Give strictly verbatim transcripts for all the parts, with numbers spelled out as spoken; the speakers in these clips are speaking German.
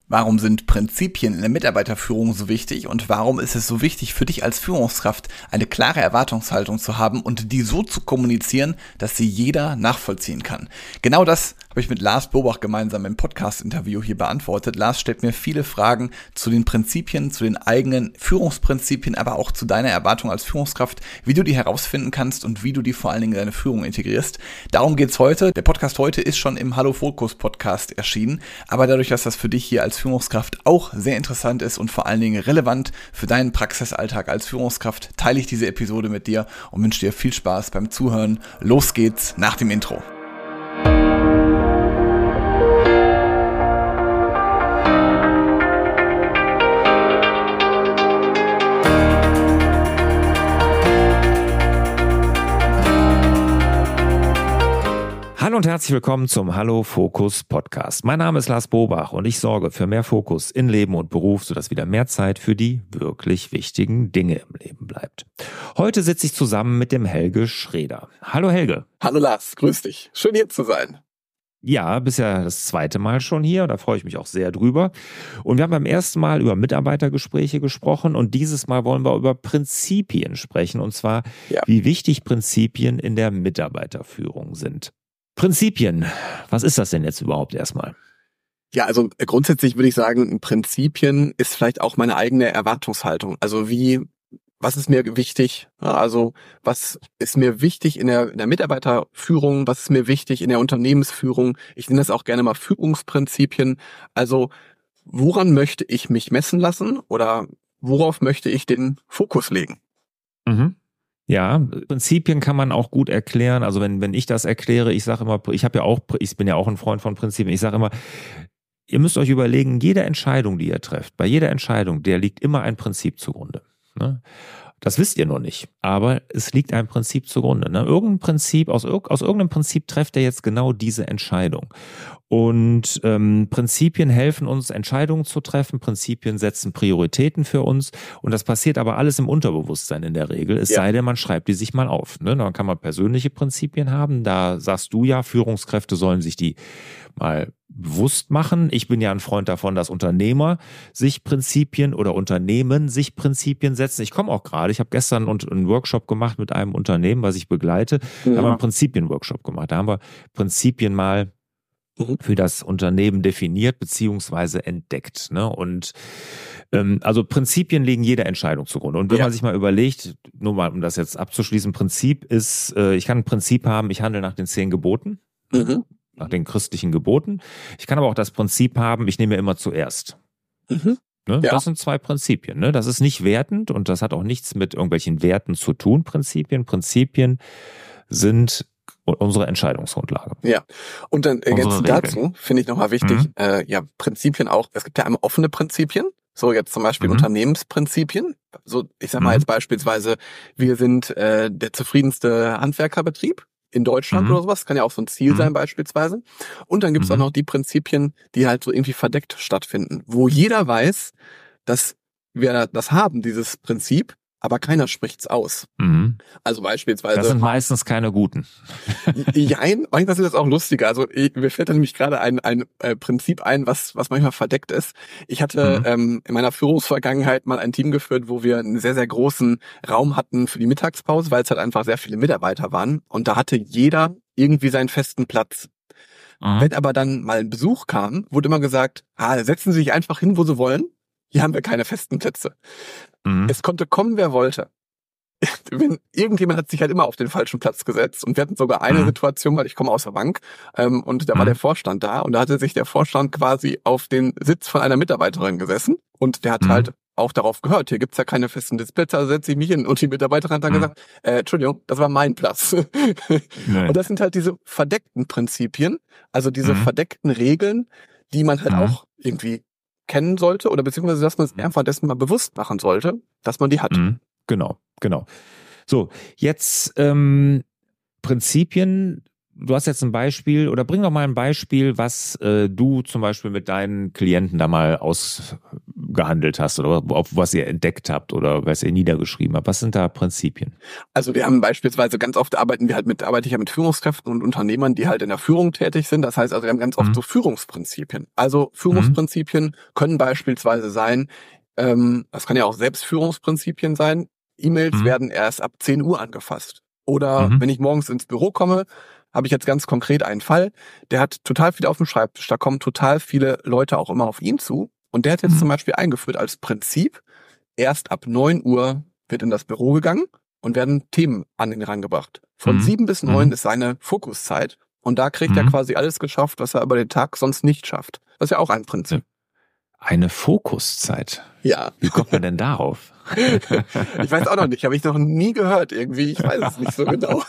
Warum sind Prinzipien in der Mitarbeiterführung so wichtig und warum ist es so wichtig für dich als Führungskraft, eine klare Erwartungshaltung zu haben und die so zu kommunizieren, dass sie jeder nachvollziehen kann? Genau das habe ich mit Lars Bobach gemeinsam im Podcast-Interview hier beantwortet. Lars stellt mir viele Fragen zu den Prinzipien, zu den eigenen Führungsprinzipien, aber auch zu deiner Erwartung als Führungskraft, wie du die herausfinden kannst und wie du die vor allen Dingen in deine Führung integrierst. Darum geht's heute. Der Podcast heute ist schon im Hallo Fokus Podcast erschienen, aber dadurch, dass das für dich hier als Führungskraft auch sehr interessant ist und vor allen Dingen relevant für deinen Praxisalltag als Führungskraft, teile ich diese Episode mit dir und wünsche dir viel Spaß beim Zuhören. Los geht's nach dem Intro. Hallo und herzlich willkommen zum Hallo Fokus Podcast. Mein Name ist Lars Bobach und ich sorge für mehr Fokus in Leben und Beruf, sodass wieder mehr Zeit für die wirklich wichtigen Dinge im Leben bleibt. Heute sitze ich zusammen mit dem Helge Schreder. Hallo Helge. Hallo Lars, grüß dich. Schön hier zu sein. Ja, bist ja das zweite Mal schon hier, da freue ich mich auch sehr drüber. Und wir haben beim ersten Mal über Mitarbeitergespräche gesprochen und dieses Mal wollen wir über Prinzipien sprechen und zwar, ja, wie wichtig Prinzipien in der Mitarbeiterführung sind. Prinzipien, was ist das denn jetzt überhaupt erstmal? Ja, also grundsätzlich würde ich sagen, Prinzipien ist vielleicht auch meine eigene Erwartungshaltung. Also wie, was ist mir wichtig? Also was ist mir wichtig in der, in der Mitarbeiterführung? Was ist mir wichtig in der Unternehmensführung? Ich nenne das auch gerne mal Führungsprinzipien. Also woran möchte ich mich messen lassen oder worauf möchte ich den Fokus legen? Mhm. Ja, Prinzipien kann man auch gut erklären. Also wenn wenn ich das erkläre, ich sage immer, ich habe ja auch, ich bin ja auch ein Freund von Prinzipien. Ich sage immer, ihr müsst euch überlegen, jede Entscheidung, die ihr trefft, bei jeder Entscheidung, der liegt immer ein Prinzip zugrunde. Ne? Das wisst ihr noch nicht, aber es liegt ein Prinzip zugrunde. Ne? Irgendein Prinzip, aus, aus irgendeinem Prinzip trefft ihr jetzt genau diese Entscheidung. Und ähm, Prinzipien helfen uns, Entscheidungen zu treffen. Prinzipien setzen Prioritäten für uns. Und das passiert aber alles im Unterbewusstsein in der Regel. Es ja. sei denn, man schreibt die sich mal auf. Ne? Dann kann man persönliche Prinzipien haben. Da sagst du ja, Führungskräfte sollen sich die mal bewusst machen. Ich bin ja ein Freund davon, dass Unternehmer sich Prinzipien oder Unternehmen sich Prinzipien setzen. Ich komme auch gerade, ich habe gestern einen Workshop gemacht mit einem Unternehmen, was ich begleite. Ja. Da haben wir einen Prinzipien-Workshop gemacht. Da haben wir Prinzipien mal für das Unternehmen definiert beziehungsweise entdeckt. Ne? Und ähm, also Prinzipien legen jeder Entscheidung zugrunde. Und wenn ja. man sich mal überlegt, nur mal um das jetzt abzuschließen, Prinzip ist, äh, ich kann ein Prinzip haben, ich handle nach den zehn Geboten, mhm. nach den christlichen Geboten. Ich kann aber auch das Prinzip haben, ich nehme immer zuerst. Mhm. Ne? Ja. Das sind zwei Prinzipien. Ne? Das ist nicht wertend und das hat auch nichts mit irgendwelchen Werten zu tun, Prinzipien. Prinzipien sind unsere Entscheidungsgrundlage. Ja, und dann ergänzend dazu finde ich nochmal wichtig, mhm. äh, ja, Prinzipien auch, es gibt ja einmal offene Prinzipien, so jetzt zum Beispiel mhm. Unternehmensprinzipien, so ich sag mal mhm. jetzt beispielsweise, wir sind äh, der zufriedenste Handwerkerbetrieb in Deutschland mhm. oder sowas, kann ja auch so ein Ziel mhm. sein beispielsweise. Und dann gibt's mhm. auch noch die Prinzipien, die halt so irgendwie verdeckt stattfinden, wo jeder weiß, dass wir das haben, dieses Prinzip, aber keiner spricht's aus. Mhm. Also beispielsweise... Das sind meistens keine guten. Jein, manchmal ist das auch lustiger. Also ich, mir fällt da nämlich gerade ein, ein äh, Prinzip ein, was was manchmal verdeckt ist. Ich hatte mhm. ähm, in meiner Führungsvergangenheit mal ein Team geführt, wo wir einen sehr, sehr großen Raum hatten für die Mittagspause, weil es halt einfach sehr viele Mitarbeiter waren. Und da hatte jeder irgendwie seinen festen Platz. Mhm. Wenn aber dann mal ein Besuch kam, wurde immer gesagt, ah, setzen Sie sich einfach hin, wo Sie wollen. Hier haben wir keine festen Plätze. Mhm. Es konnte kommen, wer wollte. Wenn, irgendjemand hat sich halt immer auf den falschen Platz gesetzt. Und wir hatten sogar eine mhm. Situation, weil ich komme aus der Bank, ähm, und da mhm. war der Vorstand da. Und da hatte sich der Vorstand quasi auf den Sitz von einer Mitarbeiterin gesessen. Und der hat mhm. halt auch darauf gehört, hier gibt's ja keine festen Sitzplätze, also setze ich mich hin. Und die Mitarbeiterin hat dann mhm. gesagt, äh, Entschuldigung, das war mein Platz. Und das sind halt diese verdeckten Prinzipien, also diese mhm. verdeckten Regeln, die man halt mhm. auch irgendwie kennen sollte oder beziehungsweise, dass man es einfach dessen mal bewusst machen sollte, dass man die hat. Mhm. Genau, genau. So, jetzt ähm, Prinzipien. Du hast jetzt ein Beispiel oder bring doch mal ein Beispiel, was äh, du zum Beispiel mit deinen Klienten da mal aus gehandelt hast oder auf was ihr entdeckt habt oder was ihr niedergeschrieben habt. Was sind da Prinzipien? Also wir haben beispielsweise ganz oft arbeiten wir halt mit, arbeite ich ja mit Führungskräften und Unternehmern, die halt in der Führung tätig sind. Das heißt also, wir haben ganz oft mhm. so Führungsprinzipien. Also Führungsprinzipien mhm. können beispielsweise sein, ähm, das kann ja auch Selbstführungsprinzipien sein. E-Mails mhm. werden erst ab zehn Uhr angefasst. Oder mhm. wenn ich morgens ins Büro komme, habe ich jetzt ganz konkret einen Fall, der hat total viel auf dem Schreibtisch, da kommen total viele Leute auch immer auf ihn zu und der hat jetzt mhm. zum Beispiel eingeführt als Prinzip, erst ab neun Uhr wird in das Büro gegangen und werden Themen an ihn rangebracht. Von mhm. sieben bis neun mhm. ist seine Fokuszeit und da kriegt mhm. er quasi alles geschafft, was er über den Tag sonst nicht schafft. Das ist ja auch ein Prinzip. Eine Fokuszeit? Ja. Wie kommt man denn darauf? Ich weiß auch noch nicht, habe ich noch nie gehört irgendwie, ich weiß es nicht so genau.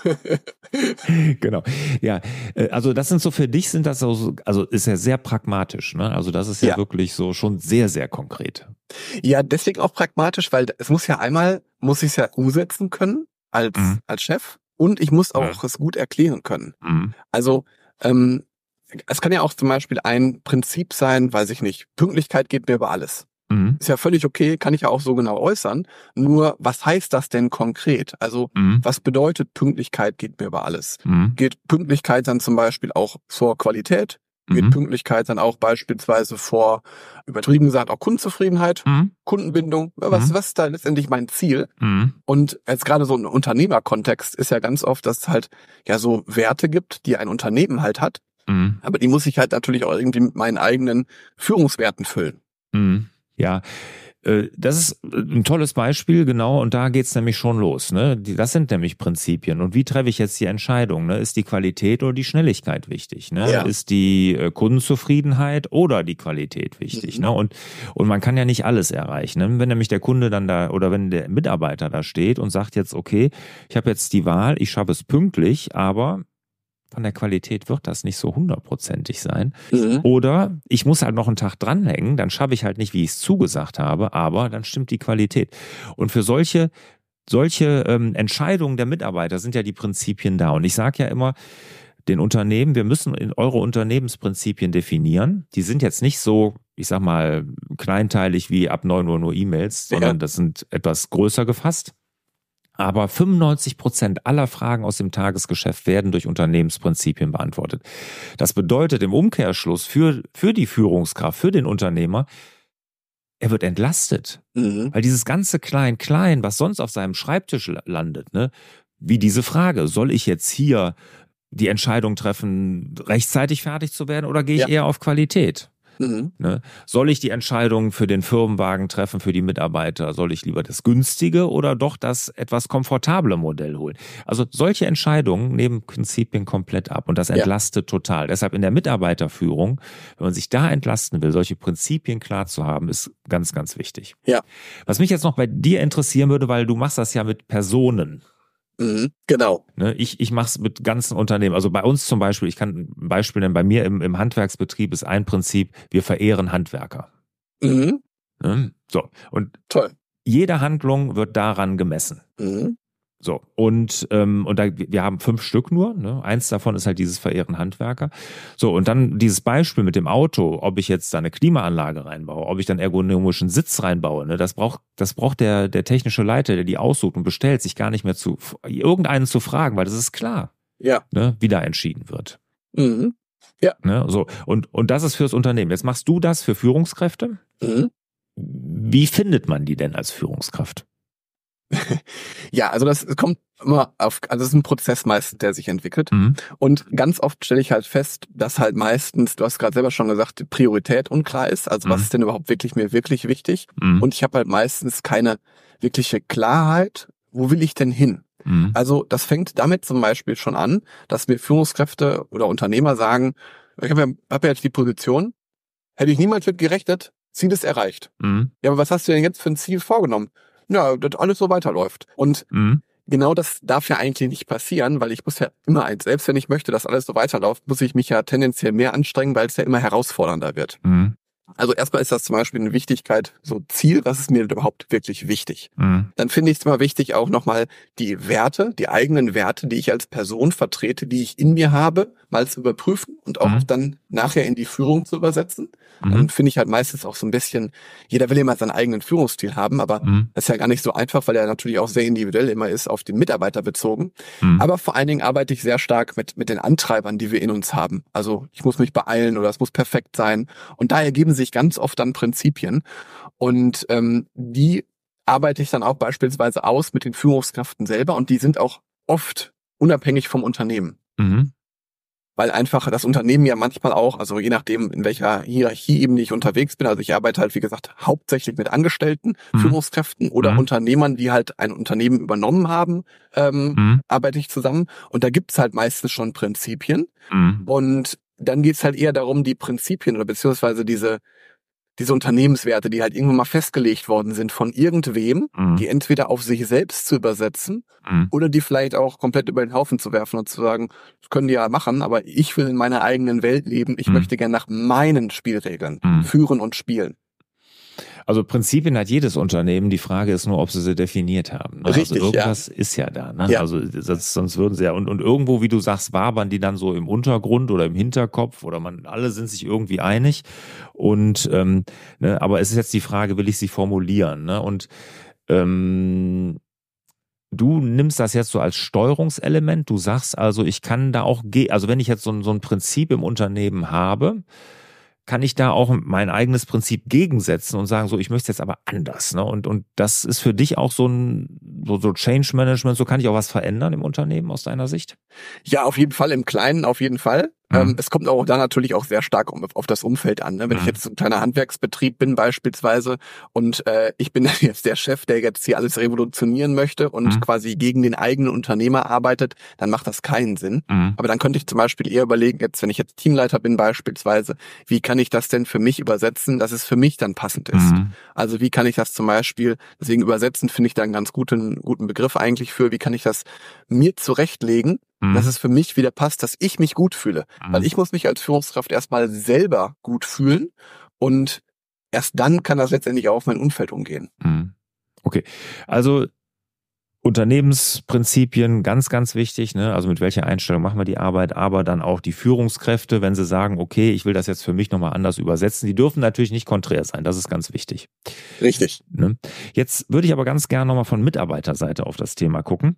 Genau, ja, also das sind so, für dich sind das so, also ist ja sehr pragmatisch, ne? Also das ist ja, ja wirklich so schon sehr, sehr konkret. Ja, deswegen auch pragmatisch, weil es muss ja einmal, muss ich es ja umsetzen können als, mhm. als Chef und ich muss auch ja. es gut erklären können. Mhm. Also, ähm, es kann ja auch zum Beispiel ein Prinzip sein, weiß ich nicht, Pünktlichkeit geht mir über alles. Mhm. Ist ja völlig okay, kann ich ja auch so genau äußern. Nur, was heißt das denn konkret? Also, mhm. was bedeutet Pünktlichkeit geht mir über alles? Mhm. Geht Pünktlichkeit dann zum Beispiel auch vor Qualität? Geht mhm. Pünktlichkeit dann auch beispielsweise vor, übertrieben gesagt, auch Kundenzufriedenheit, mhm. Kundenbindung? Was, mhm. was ist da letztendlich mein Ziel? Mhm. Und jetzt gerade so ein Unternehmerkontext ist ja ganz oft, dass es halt ja so Werte gibt, die ein Unternehmen halt hat. Mhm. Aber die muss ich halt natürlich auch irgendwie mit meinen eigenen Führungswerten füllen. Mhm. Ja, das ist ein tolles Beispiel, genau, und da geht's nämlich schon los, ne? Das sind nämlich Prinzipien. Und wie treffe ich jetzt die Entscheidung, ne? Ist die Qualität oder die Schnelligkeit wichtig, ne? Ja. Ist die Kundenzufriedenheit oder die Qualität wichtig, mhm. ne? Und, und man kann ja nicht alles erreichen, ne? Wenn nämlich der Kunde dann da oder wenn der Mitarbeiter da steht und sagt jetzt, okay, ich habe jetzt die Wahl, ich schaffe es pünktlich, aber von der Qualität wird das nicht so hundertprozentig sein. Mhm. Oder ich muss halt noch einen Tag dranhängen, dann schaffe ich halt nicht, wie ich es zugesagt habe, aber dann stimmt die Qualität. Und für solche, solche ähm, Entscheidungen der Mitarbeiter sind ja die Prinzipien da. Und ich sage ja immer, den Unternehmen, wir müssen in eure Unternehmensprinzipien definieren. Die sind jetzt nicht so, ich sag mal, kleinteilig wie ab neun Uhr nur E-Mails, sondern ja. das sind etwas größer gefasst. Aber fünfundneunzig Prozent aller Fragen aus dem Tagesgeschäft werden durch Unternehmensprinzipien beantwortet. Das bedeutet im Umkehrschluss für, für die Führungskraft, für den Unternehmer, er wird entlastet. Mhm. Weil dieses ganze Klein-Klein, was sonst auf seinem Schreibtisch landet, ne, wie diese Frage, soll ich jetzt hier die Entscheidung treffen, rechtzeitig fertig zu werden oder gehe ich ja. eher auf Qualität? Mhm. Ne? Soll ich die Entscheidung für den Firmenwagen treffen, für die Mitarbeiter? Soll ich lieber das günstige oder doch das etwas komfortable Modell holen? Also solche Entscheidungen nehmen Prinzipien komplett ab und das entlastet ja. total. Deshalb in der Mitarbeiterführung, wenn man sich da entlasten will, solche Prinzipien klar zu haben, ist ganz, ganz wichtig. Ja. Was mich jetzt noch bei dir interessieren würde, weil du machst das ja mit Personen. Mhm, genau. Ne, ich ich mache es mit ganzen Unternehmen. Also bei uns zum Beispiel, ich kann ein Beispiel nennen, bei mir im, im Handwerksbetrieb ist ein Prinzip, wir verehren Handwerker. Mhm. Ne? So, und toll. Jede Handlung wird daran gemessen. Mhm. So, und ähm, und da, wir haben fünf Stück nur, ne? Eins davon ist halt dieses Verehren Handwerker. So, und dann dieses Beispiel mit dem Auto, ob ich jetzt da eine Klimaanlage reinbaue, ob ich dann ergonomischen Sitz reinbaue, ne? Das braucht, das braucht der, der technische Leiter, der die aussucht und bestellt, sich gar nicht mehr zu, irgendeinen zu fragen, weil das ist klar, ja. ne? Wie da entschieden wird. Mhm. Ja. Ne? So, und, und das ist fürs Unternehmen. Jetzt machst du das für Führungskräfte. Mhm. Wie findet man die denn als Führungskraft? Ja, also das kommt immer auf, also es ist ein Prozess meistens, der sich entwickelt. Mhm. Und ganz oft stelle ich halt fest, dass halt meistens, du hast gerade selber schon gesagt, die Priorität unklar ist. Also mhm. was ist denn überhaupt wirklich mir wirklich wichtig? Mhm. Und ich habe halt meistens keine wirkliche Klarheit, wo will ich denn hin? Mhm. Also das fängt damit zum Beispiel schon an, dass mir Führungskräfte oder Unternehmer sagen, ich habe ja, hab ja jetzt die Position, hätte ich niemals mit gerechnet, Ziel ist erreicht. Mhm. Ja, aber was hast du denn jetzt für ein Ziel vorgenommen? Ja, dass alles so weiterläuft. Und mhm. genau das darf ja eigentlich nicht passieren, weil ich muss ja immer eins, selbst wenn ich möchte, dass alles so weiterläuft, muss ich mich ja tendenziell mehr anstrengen, weil es ja immer herausfordernder wird. Mhm. Also erstmal ist das zum Beispiel eine Wichtigkeit, so Ziel, was ist mir überhaupt wirklich wichtig? Mhm. Dann finde ich es immer wichtig, auch nochmal die Werte, die eigenen Werte, die ich als Person vertrete, die ich in mir habe, mal zu überprüfen und auch Mhm. dann nachher in die Führung zu übersetzen. Mhm. Dann finde ich halt meistens auch so ein bisschen, jeder will immer seinen eigenen Führungsstil haben, aber Mhm. das ist ja gar nicht so einfach, weil er natürlich auch sehr individuell immer ist, auf den Mitarbeiter bezogen. Mhm. Aber vor allen Dingen arbeite ich sehr stark mit mit den Antreibern, die wir in uns haben. Also ich muss mich beeilen oder es muss perfekt sein. Und da ergeben sich ganz oft dann Prinzipien. Und ähm, die arbeite ich dann auch beispielsweise aus mit den Führungskräften selber. Und die sind auch oft unabhängig vom Unternehmen. Mhm. Weil einfach das Unternehmen ja manchmal auch, also je nachdem, in welcher Hierarchieebene ich unterwegs bin, also ich arbeite halt, wie gesagt, hauptsächlich mit Angestellten, Mhm. Führungskräften oder Mhm. Unternehmern, die halt ein Unternehmen übernommen haben, ähm, Mhm. arbeite ich zusammen. Und da gibt's halt meistens schon Prinzipien. Mhm. Und dann geht's halt eher darum, die Prinzipien oder beziehungsweise diese diese Unternehmenswerte, die halt irgendwann mal festgelegt worden sind von irgendwem, Mhm. die entweder auf sich selbst zu übersetzen Mhm. oder die vielleicht auch komplett über den Haufen zu werfen und zu sagen, das können die ja machen, aber ich will in meiner eigenen Welt leben, ich Mhm. möchte gerne nach meinen Spielregeln Mhm. führen und spielen. Also Prinzipien hat jedes Unternehmen. Die Frage ist nur, ob sie sie definiert haben. Ne? Richtig, also irgendwas ja. ist ja da. Ne? Ja. Also das, sonst würden sie ja und, und irgendwo, wie du sagst, wabern die dann so im Untergrund oder im Hinterkopf oder man alle sind sich irgendwie einig. Und ähm, ne, aber es ist jetzt die Frage, will ich sie formulieren? Ne? Und ähm, du nimmst das jetzt so als Steuerungselement. Du sagst also, ich kann da auch, ge- also wenn ich jetzt so ein, so ein Prinzip im Unternehmen habe, kann ich da auch mein eigenes Prinzip gegensetzen und sagen, so, ich möchte es jetzt aber anders. Ne? Und, und das ist für dich auch so ein so, so Change Management, so kann ich auch was verändern im Unternehmen aus deiner Sicht? Ja, auf jeden Fall, im Kleinen auf jeden Fall. Mhm. Ähm, es kommt auch da natürlich auch sehr stark um, auf das Umfeld an. Ne? Wenn Mhm. ich jetzt so ein kleiner Handwerksbetrieb bin beispielsweise und äh, ich bin jetzt der Chef, der jetzt hier alles revolutionieren möchte und Mhm. quasi gegen den eigenen Unternehmer arbeitet, dann macht das keinen Sinn. Mhm. Aber dann könnte ich zum Beispiel eher überlegen, jetzt wenn ich jetzt Teamleiter bin beispielsweise, wie kann ich das denn für mich übersetzen, dass es für mich dann passend ist? Mhm. Also wie kann ich das zum Beispiel, deswegen übersetzen finde ich da einen ganz guten, guten Begriff eigentlich für, wie kann ich das mir zurechtlegen, Mhm. dass es für mich wieder passt, dass ich mich gut fühle. Mhm. Weil ich muss mich als Führungskraft erstmal selber gut fühlen und erst dann kann das letztendlich auch auf mein Umfeld umgehen. Mhm. Okay, also Unternehmensprinzipien, ganz, ganz wichtig, ne? Also mit welcher Einstellung machen wir die Arbeit, aber dann auch die Führungskräfte, wenn sie sagen, okay, ich will das jetzt für mich nochmal anders übersetzen, die dürfen natürlich nicht konträr sein, das ist ganz wichtig. Richtig. Ne? Jetzt würde ich aber ganz gerne nochmal von Mitarbeiterseite auf das Thema gucken.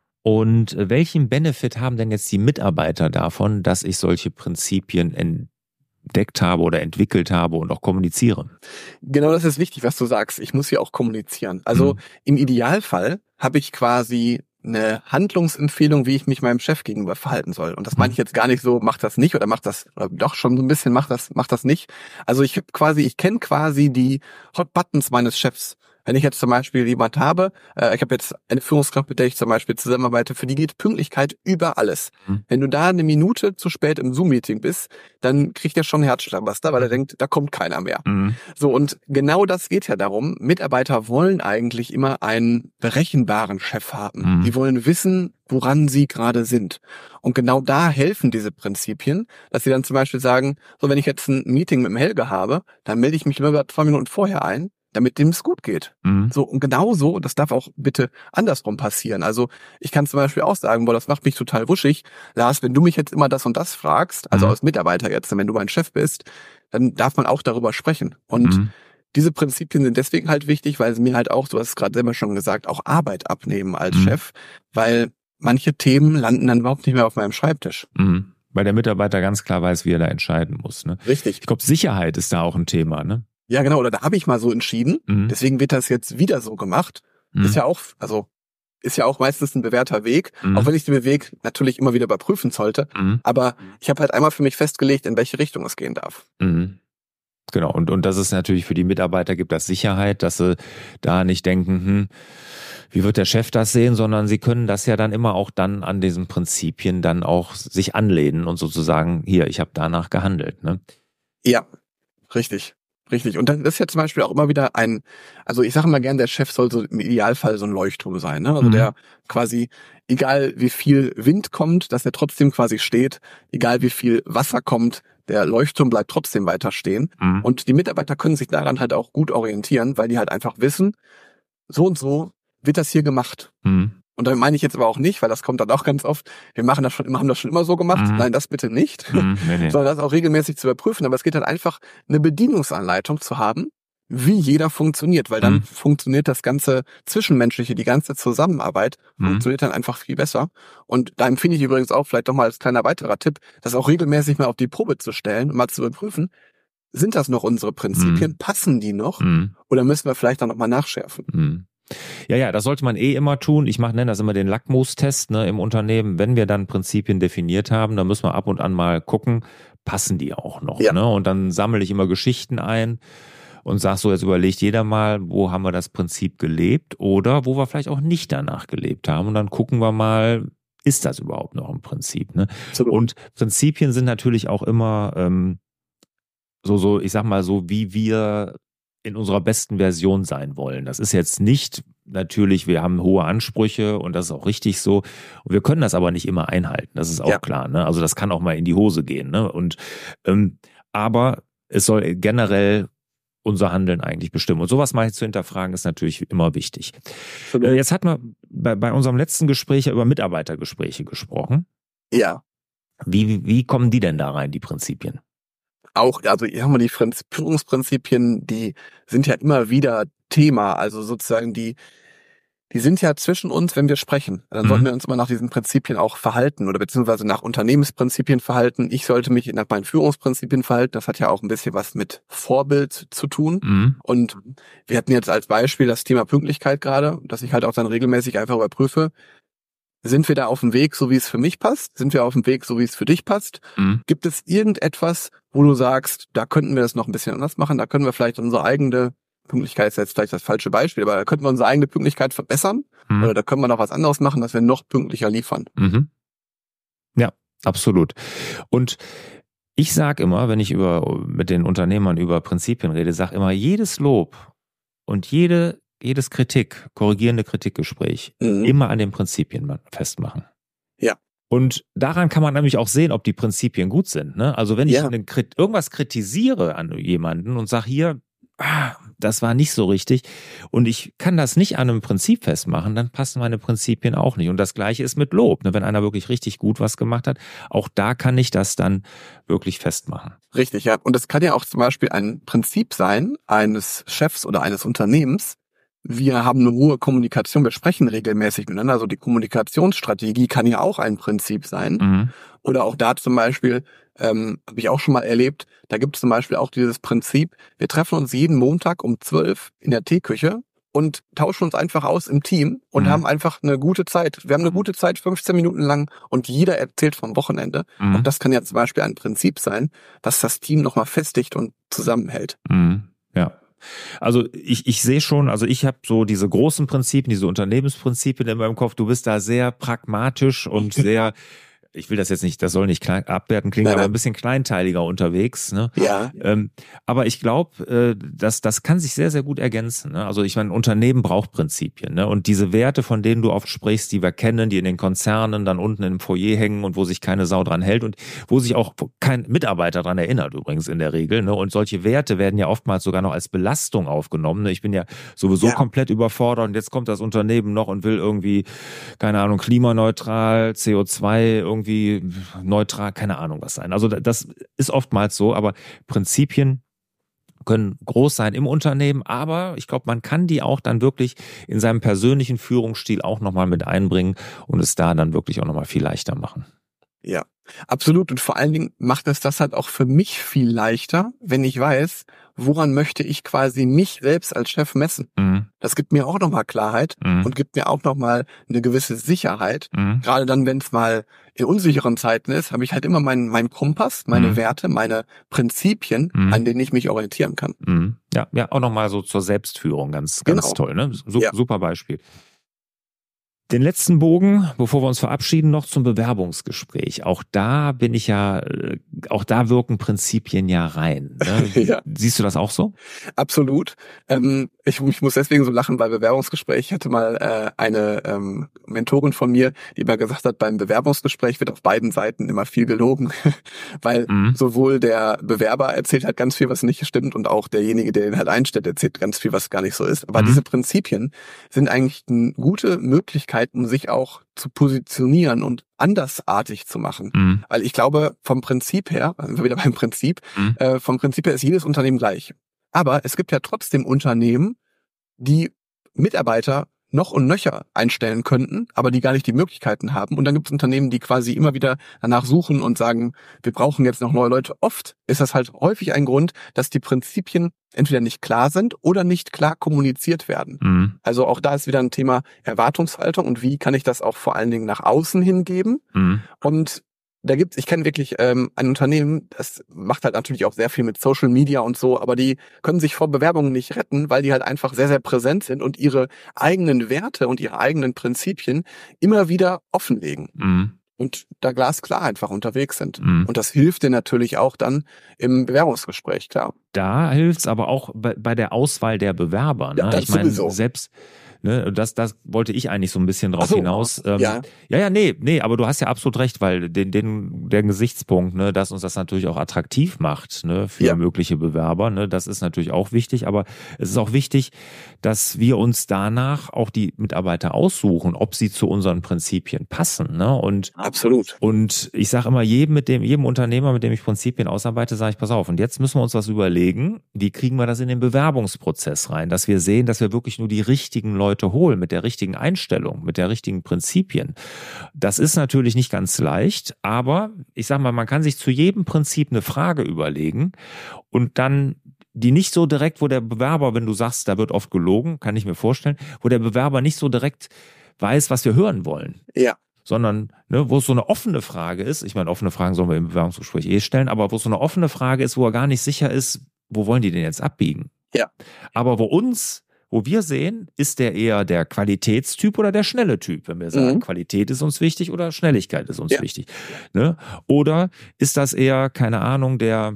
Und welchen Benefit haben denn jetzt die Mitarbeiter davon, dass ich solche Prinzipien entdeckt habe oder entwickelt habe und auch kommuniziere? Genau, das ist wichtig, was du sagst. Ich muss hier auch kommunizieren. Also Mhm. im Idealfall habe ich quasi eine Handlungsempfehlung, wie ich mich meinem Chef gegenüber verhalten soll. Und das meine ich jetzt gar nicht so, mach das nicht oder mach das, oder doch schon so ein bisschen, mach das, mach das nicht. Also ich habe quasi, ich kenne quasi die Hot Buttons meines Chefs. Wenn ich jetzt zum Beispiel jemand habe, äh, ich habe jetzt eine Führungskraft, mit der ich zum Beispiel zusammenarbeite, für die geht Pünktlichkeit über alles. Mhm. Wenn du da eine Minute zu spät im Zoom-Meeting bist, dann kriegt er schon einen Herzschlagbuster, weil er denkt, da kommt keiner mehr. Mhm. So, und genau das geht ja darum. Mitarbeiter wollen eigentlich immer einen berechenbaren Chef haben. Mhm. Die wollen wissen, woran sie gerade sind. Und genau da helfen diese Prinzipien, dass sie dann zum Beispiel sagen, so, wenn ich jetzt ein Meeting mit dem Helge habe, dann melde ich mich lieber zwei Minuten vorher ein, damit dem es gut geht. Mhm. So, und genau so, das darf auch bitte andersrum passieren. Also ich kann zum Beispiel auch sagen, boah, das macht mich total wuschig. Lars, wenn du mich jetzt immer das und das fragst, also Mhm. als Mitarbeiter jetzt, wenn du mein Chef bist, dann darf man auch darüber sprechen. Und Mhm. diese Prinzipien sind deswegen halt wichtig, weil sie mir halt auch, du hast es gerade selber schon gesagt, auch Arbeit abnehmen als Mhm. Chef, weil manche Themen landen dann überhaupt nicht mehr auf meinem Schreibtisch. Mhm. Weil der Mitarbeiter ganz klar weiß, wie er da entscheiden muss. Ne? Richtig. Ich glaube, Sicherheit ist da auch ein Thema. Ne? Ja, genau, oder da habe ich mal so entschieden, Mhm. deswegen wird das jetzt wieder so gemacht. Mhm. Ist ja auch, also ist ja auch meistens ein bewährter Weg, Mhm. auch wenn ich den Weg natürlich immer wieder überprüfen sollte. Mhm. Aber ich habe halt einmal für mich festgelegt, in welche Richtung es gehen darf. Mhm. Genau, und, und das ist natürlich für die Mitarbeiter, gibt das Sicherheit, dass sie da nicht denken, hm, wie wird der Chef das sehen, sondern sie können das ja dann immer auch dann an diesen Prinzipien dann auch sich anlehnen und sozusagen, hier, ich habe danach gehandelt. Ne? Ja, richtig. Richtig. Und dann ist ja zum Beispiel auch immer wieder ein, also ich sage mal gern, der Chef soll so im Idealfall so ein Leuchtturm sein, ne? Also Mhm. der quasi, egal wie viel Wind kommt, dass er trotzdem quasi steht, egal wie viel Wasser kommt, der Leuchtturm bleibt trotzdem weiter stehen. Mhm. Und die Mitarbeiter können sich daran halt auch gut orientieren, weil die halt einfach wissen, so und so wird das hier gemacht. Mhm. Und damit meine ich jetzt aber auch nicht, weil das kommt dann auch ganz oft, wir machen das schon immer, haben das schon immer so gemacht. Mhm. Nein, das bitte nicht. Mhm. Nee, nee. Sondern das auch regelmäßig zu überprüfen. Aber es geht halt einfach, eine Bedienungsanleitung zu haben, wie jeder funktioniert, weil dann Mhm. funktioniert das ganze Zwischenmenschliche, die ganze Zusammenarbeit Mhm. funktioniert dann einfach viel besser. Und da empfehle ich übrigens auch, vielleicht doch mal als kleiner weiterer Tipp, das auch regelmäßig mal auf die Probe zu stellen und mal zu überprüfen, sind das noch unsere Prinzipien, Mhm. passen die noch Mhm. oder müssen wir vielleicht dann nochmal nachschärfen? Mhm. Ja, ja, das sollte man eh immer tun. Ich mache, nenne das immer den Lackmustest, ne, im Unternehmen. Wenn wir dann Prinzipien definiert haben, dann müssen wir ab und an mal gucken, passen die auch noch. Ja. Ne? Und dann sammle ich immer Geschichten ein und sag so, jetzt überlegt jeder mal, wo haben wir das Prinzip gelebt oder wo wir vielleicht auch nicht danach gelebt haben. Und dann gucken wir mal, ist das überhaupt noch ein Prinzip? Ne? Absolut. Und Prinzipien sind natürlich auch immer ähm, so, so, ich sag mal so, wie wir in unserer besten Version sein wollen. Das ist jetzt nicht natürlich, wir haben hohe Ansprüche und das ist auch richtig so. Und wir können das aber nicht immer einhalten. Das ist auch Ja. klar. Ne? Also das kann auch mal in die Hose gehen. Ne? Und ähm, aber es soll generell unser Handeln eigentlich bestimmen. Und sowas mal zu hinterfragen ist natürlich immer wichtig. Absolut. Äh, jetzt hatten wir bei, bei unserem letzten Gespräch über Mitarbeitergespräche gesprochen. Ja. Wie, wie, wie kommen die denn da rein, die Prinzipien? Auch, also hier haben wir die Prinz- Führungsprinzipien, die sind ja immer wieder Thema, also sozusagen die, die sind ja zwischen uns, wenn wir sprechen. Dann Mhm. sollten wir uns immer nach diesen Prinzipien auch verhalten oder beziehungsweise nach Unternehmensprinzipien verhalten. Ich sollte mich nach meinen Führungsprinzipien verhalten. Das hat ja auch ein bisschen was mit Vorbild zu tun. Mhm. Und wir hatten jetzt als Beispiel das Thema Pünktlichkeit gerade, dass ich halt auch dann regelmäßig einfach überprüfe, sind wir da auf dem Weg, so wie es für mich passt? Sind wir auf dem Weg, so wie es für dich passt? Mhm. Gibt es irgendetwas, wo du sagst, da könnten wir das noch ein bisschen anders machen, da können wir vielleicht unsere eigene, Pünktlichkeit ist jetzt vielleicht das falsche Beispiel, aber da könnten wir unsere eigene Pünktlichkeit verbessern Mhm. oder da können wir noch was anderes machen, dass wir noch pünktlicher liefern. Mhm. Ja, absolut. Und ich sage immer, wenn ich über mit den Unternehmern über Prinzipien rede, sage immer, jedes Lob und jede jedes Kritik, korrigierende Kritikgespräch, Mhm. immer an den Prinzipien festmachen. Ja. Und daran kann man nämlich auch sehen, ob die Prinzipien gut sind. Ne? Also wenn ich Ja. eine, Krit- irgendwas kritisiere an jemanden und sage hier, ah, das war nicht so richtig und ich kann das nicht an einem Prinzip festmachen, dann passen meine Prinzipien auch nicht. Und das Gleiche ist mit Lob. Ne? Wenn einer wirklich richtig gut was gemacht hat, auch da kann ich das dann wirklich festmachen. Richtig, ja. Und es kann ja auch zum Beispiel ein Prinzip sein eines Chefs oder eines Unternehmens. Wir haben eine hohe Kommunikation, wir sprechen regelmäßig miteinander. Also die Kommunikationsstrategie kann ja auch ein Prinzip sein. Mhm. Oder auch da zum Beispiel, ähm, habe ich auch schon mal erlebt, da gibt es zum Beispiel auch dieses Prinzip, wir treffen uns jeden Montag um zwölf in der Teeküche und tauschen uns einfach aus im Team und Mhm. haben einfach eine gute Zeit. Wir haben eine gute Zeit, fünfzehn Minuten lang und jeder erzählt vom Wochenende. Mhm. Und das kann ja zum Beispiel ein Prinzip sein, was das Team nochmal festigt und zusammenhält. Mhm. Ja. Also ich, ich sehe schon, also ich habe so diese großen Prinzipien, diese Unternehmensprinzipien in meinem Kopf. Du bist da sehr pragmatisch und sehr, ich will das jetzt nicht, das soll nicht klein, abwerten klingen, Nein, aber nein. ein bisschen kleinteiliger unterwegs. Ne? Ja, Ähm, aber ich glaube, äh, dass das kann sich sehr, sehr gut ergänzen. Ne? Also ich meine, ein Unternehmen braucht Prinzipien. Ne? Und diese Werte, von denen du oft sprichst, die wir kennen, die in den Konzernen dann unten im Foyer hängen und wo sich keine Sau dran hält und wo sich auch kein Mitarbeiter dran erinnert übrigens in der Regel. Ne? Und solche Werte werden ja oftmals sogar noch als Belastung aufgenommen. Ne? Ich bin ja sowieso Ja. komplett überfordert und jetzt kommt das Unternehmen noch und will irgendwie, keine Ahnung, klimaneutral, C O zwei irgendwie neutral, keine Ahnung was sein. Also das ist oftmals so, aber Prinzipien können groß sein im Unternehmen, aber ich glaube, man kann die auch dann wirklich in seinem persönlichen Führungsstil auch nochmal mit einbringen und es da dann wirklich auch nochmal viel leichter machen. ja, absolut. Und vor allen Dingen macht es das halt auch für mich viel leichter, wenn ich weiß, woran möchte ich quasi mich selbst als Chef messen. Mhm. Das gibt mir auch nochmal Klarheit Mhm. und gibt mir auch nochmal eine gewisse Sicherheit. Mhm. Gerade dann, wenn es mal in unsicheren Zeiten ist, habe ich halt immer meinen meinen Kompass, meine Mhm. Werte, meine Prinzipien, Mhm. an denen ich mich orientieren kann. Mhm. Ja, ja, auch nochmal so zur Selbstführung, ganz, ganz Genau. toll, ne? Su- Ja. Super Beispiel. Den letzten Bogen, bevor wir uns verabschieden, noch zum Bewerbungsgespräch. Auch da bin ich ja, auch da wirken Prinzipien ja rein. Ne? Ja. Siehst du das auch so? Absolut. Ähm, ich, ich muss deswegen so lachen bei Bewerbungsgespräch. Ich hatte mal äh, eine ähm, Mentorin von mir, die immer gesagt hat, beim Bewerbungsgespräch wird auf beiden Seiten immer viel gelogen, weil mhm. sowohl der Bewerber erzählt halt ganz viel, was nicht stimmt, und auch derjenige, der den halt einstellt, erzählt ganz viel, was gar nicht so ist. Aber mhm. diese Prinzipien sind eigentlich eine gute Möglichkeit, um sich auch zu positionieren und andersartig zu machen. Mhm. Weil ich glaube, vom Prinzip her, also sind wir wieder beim Prinzip, mhm. äh, vom Prinzip her ist jedes Unternehmen gleich. Aber es gibt ja trotzdem Unternehmen, die Mitarbeiter noch und nöcher einstellen könnten, aber die gar nicht die Möglichkeiten haben. Und dann gibt es Unternehmen, die quasi immer wieder danach suchen und sagen, wir brauchen jetzt noch neue Leute. Oft ist das halt häufig ein Grund, dass die Prinzipien entweder nicht klar sind oder nicht klar kommuniziert werden. Mhm. Also auch da ist wieder ein Thema Erwartungshaltung und wie kann ich das auch vor allen Dingen nach außen hingeben. Mhm. Und da gibt's, ich kenne wirklich ähm, ein Unternehmen, das macht halt natürlich auch sehr viel mit Social Media und so, aber die können sich vor Bewerbungen nicht retten, weil die halt einfach sehr, sehr präsent sind und ihre eigenen Werte und ihre eigenen Prinzipien immer wieder offenlegen. Mhm. Und da glasklar einfach unterwegs sind. Mhm. Und das hilft dir natürlich auch dann im Bewerbungsgespräch, klar. Da hilft's aber auch bei, bei der Auswahl der Bewerber. Ne? Ja, das ich meine, sowieso. selbst Ne, das, das wollte ich eigentlich so ein bisschen drauf so, hinaus. Ähm, ja. ja, ja, nee, nee, aber du hast ja absolut recht, weil den, den, der Gesichtspunkt, ne, dass uns das natürlich auch attraktiv macht, ne, für ja. mögliche Bewerber, ne, das ist natürlich auch wichtig, aber es ist auch wichtig, dass wir uns danach auch die Mitarbeiter aussuchen, ob sie zu unseren Prinzipien passen, ne, und absolut. Und ich sage immer jedem mit dem, jedem Unternehmer, mit dem ich Prinzipien ausarbeite, sage ich, pass auf, und jetzt müssen wir uns was überlegen, wie kriegen wir das in den Bewerbungsprozess rein, dass wir sehen, dass wir wirklich nur die richtigen Leute holen, mit der richtigen Einstellung, mit der richtigen Prinzipien. Das ist natürlich nicht ganz leicht, aber ich sag mal, man kann sich zu jedem Prinzip eine Frage überlegen und dann die nicht so direkt, wo der Bewerber, wenn du sagst, da wird oft gelogen, kann ich mir vorstellen, wo der Bewerber nicht so direkt weiß, was wir hören wollen. Ja. Sondern, ne, wo es so eine offene Frage ist, ich meine, offene Fragen sollen wir im Bewerbungsgespräch eh stellen, aber wo es so eine offene Frage ist, wo er gar nicht sicher ist, wo wollen die denn jetzt abbiegen? Ja. Aber wo uns Wo wir sehen, ist der eher der Qualitätstyp oder der schnelle Typ, wenn wir sagen, mhm. Qualität ist uns wichtig oder Schnelligkeit ist uns ja. wichtig. Ne? Oder ist das eher, keine Ahnung, der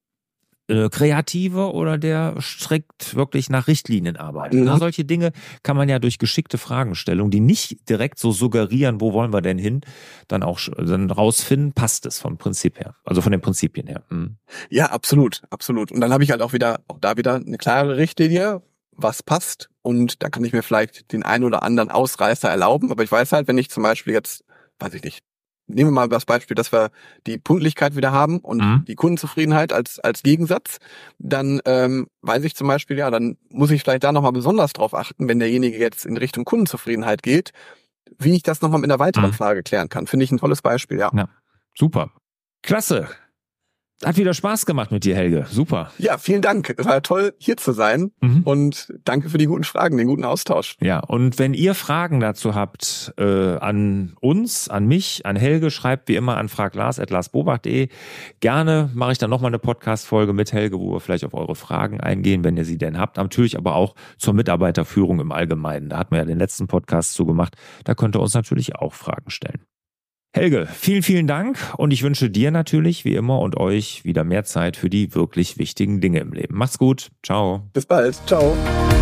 äh, Kreative oder der strikt wirklich nach Richtlinien arbeitet. Mhm. Ne? Solche Dinge kann man ja durch geschickte Fragestellungen, die nicht direkt so suggerieren, wo wollen wir denn hin, dann auch dann rausfinden, passt es vom Prinzip her, also von den Prinzipien her. Mhm. Ja, absolut, absolut. Und dann habe ich halt auch wieder, auch da wieder eine klare Richtlinie, was passt, und da kann ich mir vielleicht den einen oder anderen Ausreißer erlauben, aber ich weiß halt, wenn ich zum Beispiel jetzt, weiß ich nicht, nehmen wir mal das Beispiel, dass wir die Pünktlichkeit wieder haben und mhm. die Kundenzufriedenheit als als Gegensatz, dann ähm, weiß ich zum Beispiel, ja, dann muss ich vielleicht da nochmal besonders drauf achten, wenn derjenige jetzt in Richtung Kundenzufriedenheit geht, wie ich das nochmal mit einer weiteren mhm. Frage klären kann. Finde ich ein tolles Beispiel, ja. Ja, super. Klasse. Hat wieder Spaß gemacht mit dir, Helge. Super. Ja, vielen Dank. Es war toll, hier zu sein. Mhm. Und danke für die guten Fragen, den guten Austausch. Ja, und wenn ihr Fragen dazu habt, äh, an uns, an mich, an Helge, schreibt wie immer an fraglars at larsbobach punkt de. Gerne mache ich dann nochmal eine Podcast-Folge mit Helge, wo wir vielleicht auf eure Fragen eingehen, wenn ihr sie denn habt. Natürlich aber auch zur Mitarbeiterführung im Allgemeinen. Da hatten wir ja den letzten Podcast zu gemacht. Da könnt ihr uns natürlich auch Fragen stellen. Helge, vielen, vielen Dank, und ich wünsche dir natürlich wie immer und euch wieder mehr Zeit für die wirklich wichtigen Dinge im Leben. Macht's gut. Ciao. Bis bald. Ciao.